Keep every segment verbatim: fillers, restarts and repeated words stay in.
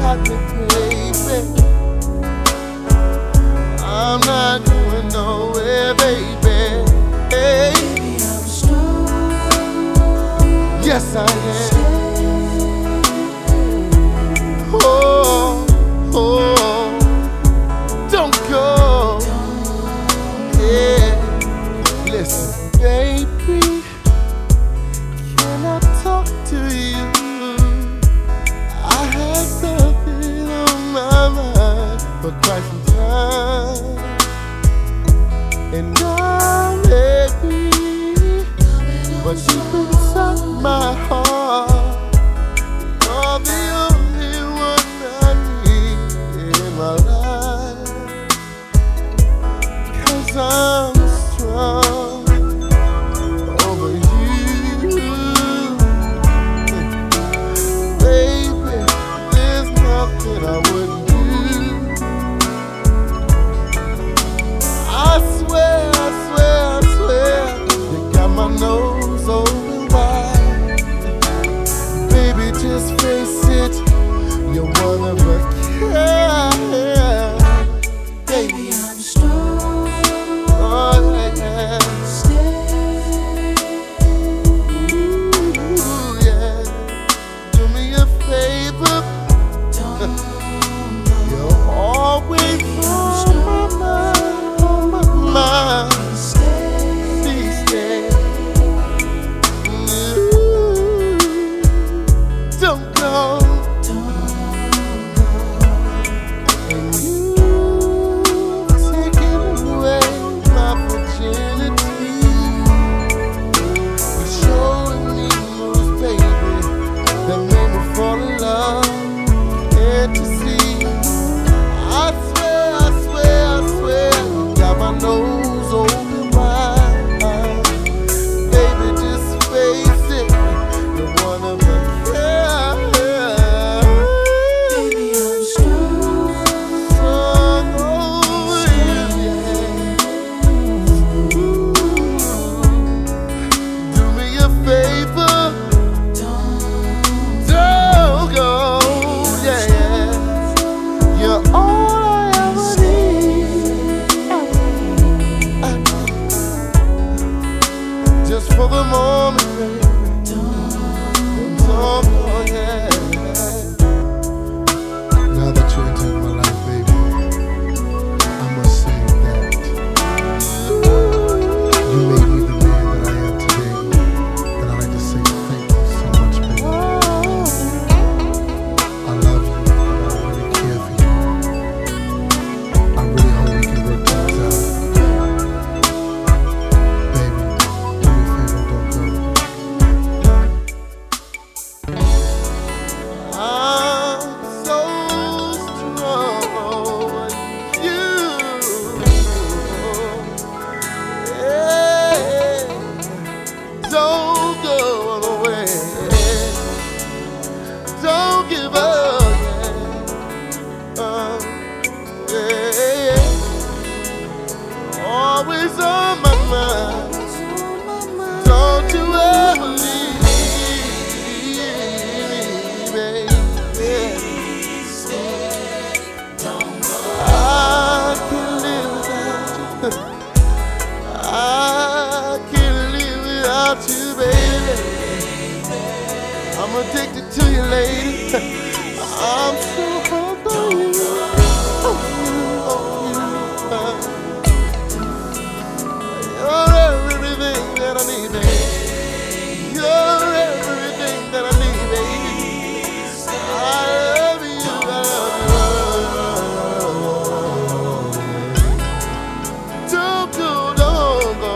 got me, baby. I'm not going nowhere, baby. Hey. Baby, I'm strong. Yes, I am. Oh, oh, don't go. Yeah, listen, baby. Can I talk to you? I had something on my mind for quite some time, and now maybe, but deep inside my heart, you're the only one I need in my life. 'Cause I'm strong over you, baby. There's nothing I wouldn't do. I swear, I swear, I swear, you got my nose open wide. Baby, just face it, you're one of a kind. Baby, I'm strong. Oh, yeah. Stay. Ooh, yeah. Do me a favor, Don't you're always on my mind, on my mind. stay. Please stay. Ooh, don't go. And you've taken away my virginity. You're showing me moves, baby, that made me fall in love. Can't you see? I swear, I swear, I swear, you got my nose open wide. Baby, just face it, you're one of a kind. Baby, I'm strong. Strong over you, yeah. Ooh. Do me a favor, Don't don't go, yeah, yeah. You're all I ever need. Just for the moment, baby. Don't go, yeah. Now that you entered my life, baby, I must say that you made me the man that I am today. And I'd like to say thank you so much, baby. I love you, and I really care for you. I really hope we can work things out. Baby, do me a favor, don't go. I'm so strong over you. Yeah. Don't go away. Don't give up. Yeah. Uh, yeah. Always on my mind. Don't you ever leave me, baby. I can't live without you. I can't live without you, baby. I'm addicted to you, lady. I'm so hooked on you. On you, on you. You're everything that I need, baby. You're everything that I need, baby. I love you, I love you. Don't go, don't go.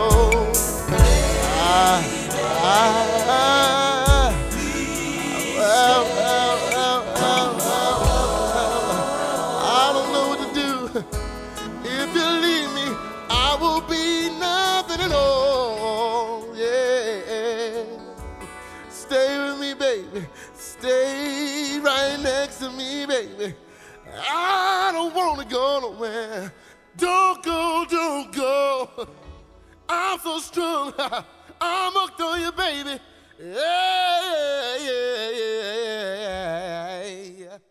I, I, well, well, well, well, well, well. I don't know what to do. If you leave me, I will be nothing at all. Yeah. Stay with me, baby. Stay right next to me, baby. I don't want to go nowhere. Don't go, don't go. I'm so strong. I'm hooked on you, baby. Yeah.